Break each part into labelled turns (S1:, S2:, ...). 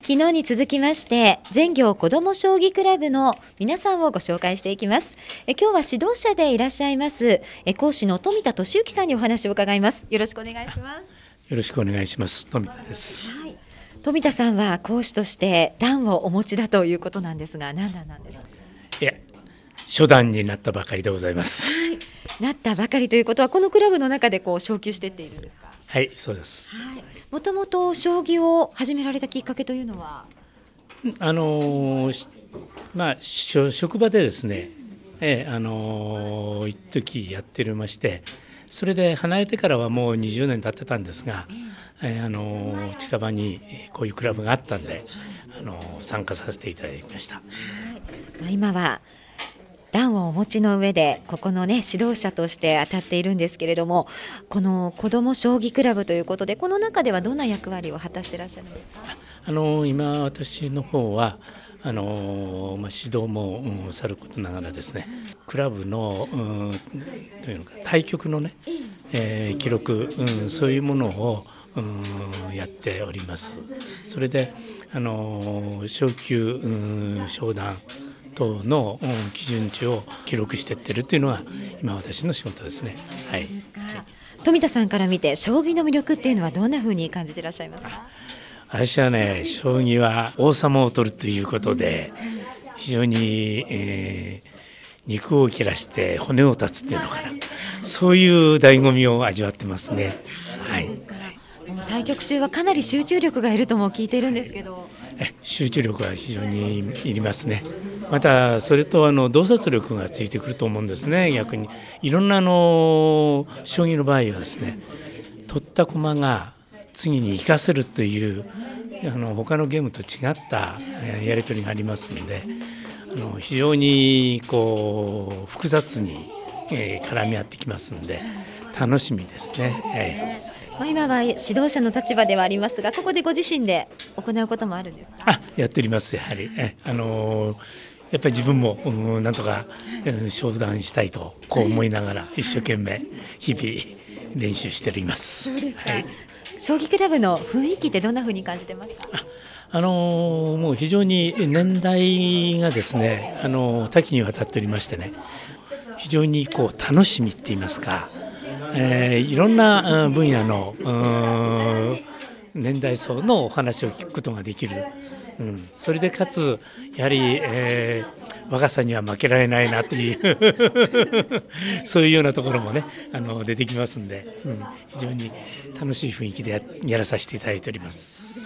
S1: 昨日に続きまして全業子ども将棋クラブの皆さんをご紹介していきます。今日は指導者でいらっしゃいます講師の富田俊之さんにお話を伺います。よろしくお願いします。
S2: よろしくお願いします。富田です、
S1: はい、富田さんは講師として段をお持ちだということなんですが、何段なんでしょうか。
S2: いや、初段になったばかりでございます。
S1: はい、なったばかりということはこのクラブの中で昇級していっているんですか。
S2: はい、そうです。
S1: もともと将棋を始められたきっかけというのは、
S2: 職場でですね、一時やっておりまして、それで離れてからはもう20年経ってたんですが、近場にこういうクラブがあったんで、参加させていただきました。
S1: 今は段をお持ちの上でここのね指導者として当たっているんですけれども、この子ども将棋クラブということで、この中ではどんな役割を果たしていらっしゃるんですか。
S2: 今私の方は指導も、さることながらですね、クラブの、というのか対局のね、記録、そういうものを、やっております。それで昇級、昇段等の基準値を記録していってるというのが今私の仕事ですね。はい。
S1: 富田さんから見て将棋の魅力っていうのはどんなふうに感じていらっしゃいますか。
S2: 私はね、将棋は王様を取るということで非常に、肉を切らして骨を断つっていうのかな、そういう醍醐味を味わってますね。はい。
S1: 対局中はかなり集中力がいるとも聞いているんですけど。
S2: 集中力は非常にいりますね。またそれと洞察力がついてくると思うんですね。逆にいろんな将棋の場合はですね、取った駒が次に生かせるという他のゲームと違ったやり取りがありますので、非常に複雑に絡み合ってきますので楽しみですね。
S1: 今は指導者の立場ではありますが、ここでご自身で行うこともあるんですか。
S2: やっております。やはりやっぱり自分もなんとか昇段したいと思いながら一生懸命日々練習しております。
S1: そうですか。はい、将棋クラブの雰囲気ってどんなふうに感じてますか。
S2: もう非常に年代がですね多岐にわたっておりましてね、非常に楽しみって言いますか、いろんな分野の年代層のお話を聞くことができる、それでかつやはり、若さには負けられないなというそういうようなところもね出てきますんで、非常に楽しい雰囲気で やらさせていただいております。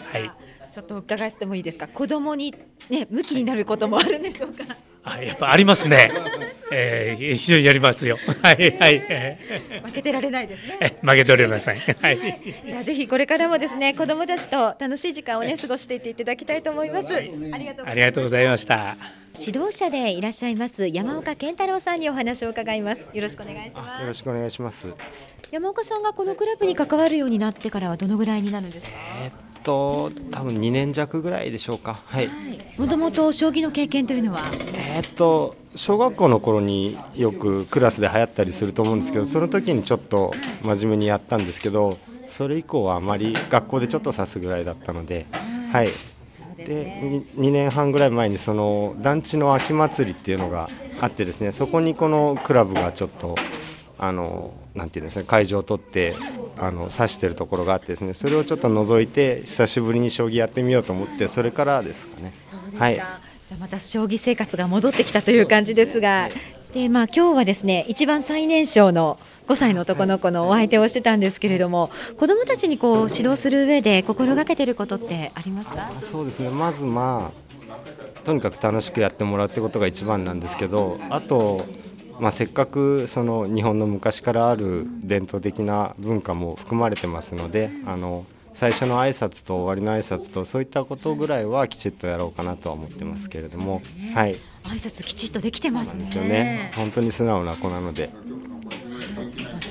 S2: はい。
S1: ちょっと伺ってもいいですか。子供に、向きになることもあるんでしょうか。
S2: やっぱありますね。非常にやりますよ。はいはい。
S1: 負けてられないですね。
S2: 負けておりません。はい。
S1: じゃあぜひこれからもですね、子どもたちと楽しい時間を過ごしていっていただきたいと思います。あ
S2: りがとうございました。
S1: 指導者でいらっしゃいます山岡健太郎さんにお話を伺います。よろしくお願いします。
S3: よろしくお願いします。
S1: 山岡さんがこのクラブに関わるようになってからはどのぐらいになるんですか。
S3: 多分2年弱ぐらいでしょうか。はい。
S1: もともと将棋の経験というのは
S3: 小学校の頃によくクラスで流行ったりすると思うんですけど、その時にちょっと真面目にやったんですけど、それ以降はあまり学校でちょっと指すぐらいだったので、はい。で2年半ぐらい前にその団地の秋祭りっていうのがあってですね、そこにこのクラブがちょっとなんていうんですね、会場を取って指してるところがあってですね、それをちょっと覗いて久しぶりに将棋やってみようと思って、それからですかね。
S1: そうですか。はい。じゃあまた将棋生活が戻ってきたという感じですが、で今日はですね、一番最年少の5歳の男の子のお相手をしてたんですけれども、子どもたちに指導する上で心がけていることってありますか。
S3: そうですね、まずとにかく楽しくやってもらうってことが一番なんですけど、あとせっかくその日本の昔からある伝統的な文化も含まれてますので、最初の挨拶と終わりの挨拶とそういったことぐらいはきちっとやろうかなとは思ってますけれども、はい。
S1: 挨拶きちっとできてますね。
S3: ですよね。本当に素直な子なので。
S1: 素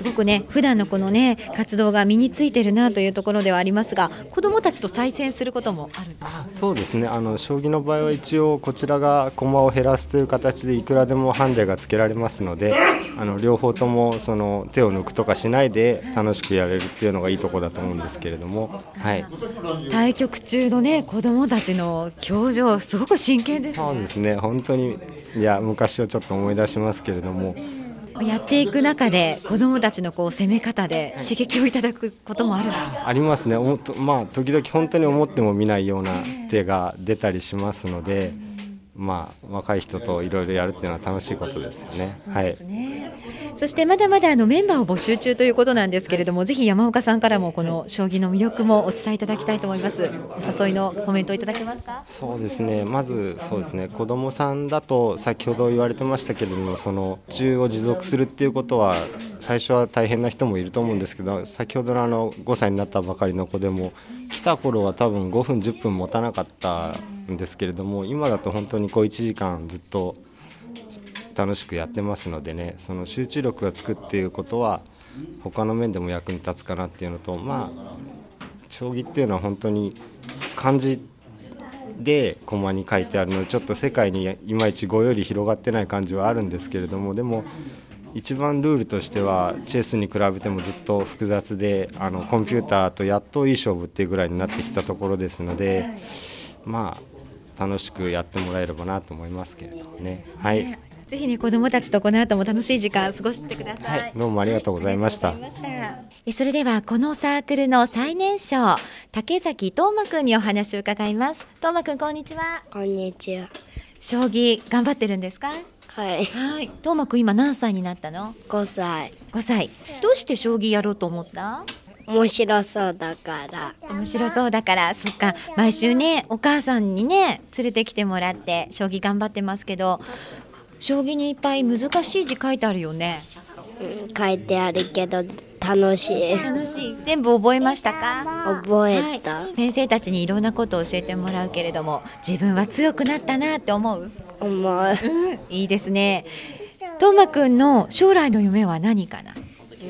S1: すごくね普段のこのね活動が身についてるなというところではありますが、子どもたちと対戦することもあるんですか？
S3: そうですね、将棋の場合は一応こちらが駒を減らすという形でいくらでもハンデがつけられますので、両方ともその手を抜くとかしないで楽しくやれるっていうのがいいところだと思うんですけれども、はい、
S1: 対局中のね子どもたちの表情すごく真剣ですね。
S3: そうですね、本当に昔をちょっと思い出しますけれども、
S1: やっていく中で子どもたちのこう攻め方で刺激をいただくこともあるんですか？
S3: ありますね。時々本当に思っても見ないような手が出たりしますので、若い人といろいろやるっていうのは楽しいことですよね。
S1: そうですね。そしてまだまだメンバーを募集中ということなんですけれども、ぜひ山岡さんからもこの将棋の魅力もお伝えいただきたいと思います。お誘いのコメントいただけますか？
S3: そうですね、まずそうですね、子どもさんだと先ほど言われてましたけれども、その中を持続するっていうことは最初は大変な人もいると思うんですけど、先ほどの5歳になったばかりの子でも来た頃は多分5分10分持たなかったんですけれども、今だと本当に1時間ずっと楽しくやってますのでね、その集中力がつくっていうことは他の面でも役に立つかなっていうのと、将棋っていうのは本当に漢字で駒に書いてあるので、ちょっと世界にいまいち碁より広がってない感じはあるんですけれども、でも一番ルールとしてはチェスに比べてもずっと複雑で、コンピューターとやっといい勝負っていうぐらいになってきたところですので、楽しくやってもらえればなと思いますけれどもね。はい、
S1: ぜひね子どもたちとこの後も楽しい時間過ごしてください。
S3: はい、どうもありがとうございました。
S1: それではこのサークルの最年少竹崎斗真くんにお話を伺います。斗真くん、こんにちは。
S4: こんにちは。
S1: 将棋頑張ってるんですか？
S4: はい。
S1: はい。斗真くん今何歳になったの
S4: 5歳。
S1: ？5歳。どうして将棋やろうと思った？
S4: 面白そうだから。
S1: 面白そうだから。そっか、毎週ねお母さんにね連れてきてもらって将棋頑張ってますけど、将棋にいっぱい難しい字書いてあるよね。
S4: 書いてあるけど楽しい。
S1: 楽しい。全部覚えましたか？
S4: 覚えた。
S1: はい、先生たちにいろんなことを教えてもらうけれども、自分は強くなったなって思う？
S4: 思う。
S1: いいですね。斗真くんの将来の夢は何かな？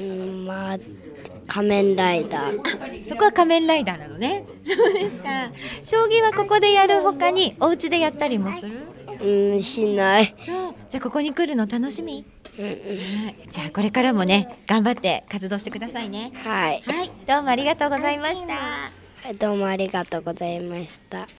S4: 仮面ライダー。
S1: そこは仮面ライダーなのね。そうですか。将棋はここでやるほかにお家でやったりもする？
S4: しない。
S1: そう。じゃあここに来るの楽しみ？じゃあこれからもね頑張って活動してくださいね。
S4: はい。
S1: はい、どうもありがとうございました。
S4: どうもありがとうございました。